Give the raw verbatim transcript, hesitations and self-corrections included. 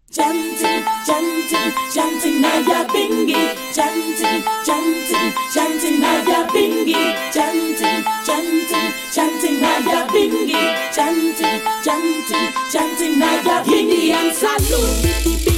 Chanting, chanting, chanting Naya Bingi. Chanting, chanting, chanting Naya Bingi. Chanting, chanting, chanting Naya Bingi. Chanting, chanting, chanting Naya Bingi. And salute.